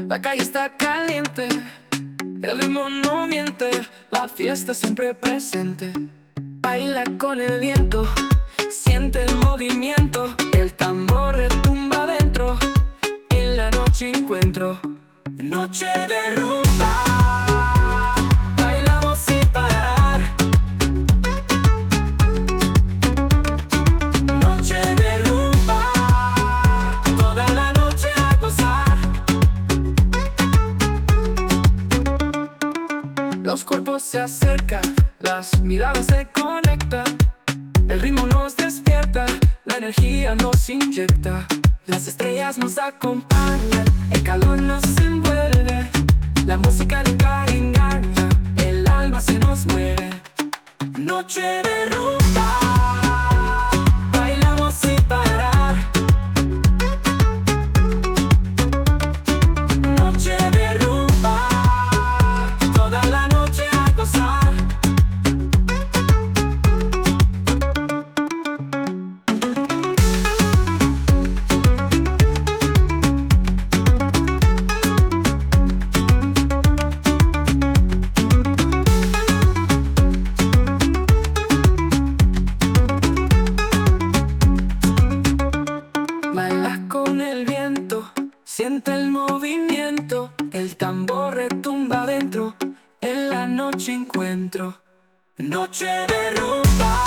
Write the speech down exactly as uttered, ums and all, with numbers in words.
La calle está caliente, el ritmo no miente, la fiesta siempre presente. Baila con el viento, siente el movimiento, el tambor retumba dentro. En la noche encuentro, noche de rumba. Bailamos sin parar, noche de rumba, toda la noche a gozar. Los cuerpos se acercan, las miradas se conectan, el ritmo nos despierta, la energía nos inyecta. Las estrellas nos acompañan, el calor nos envuelve, la música nunca engaña, el alma se nos mueve. Noche de rumba, bailamos sin parar. Noche de rumba, toda la noche a gozar. Baila con el viento, siente el movimiento, el tambor retumba dentro. En la noche encuentro, noche de rumba.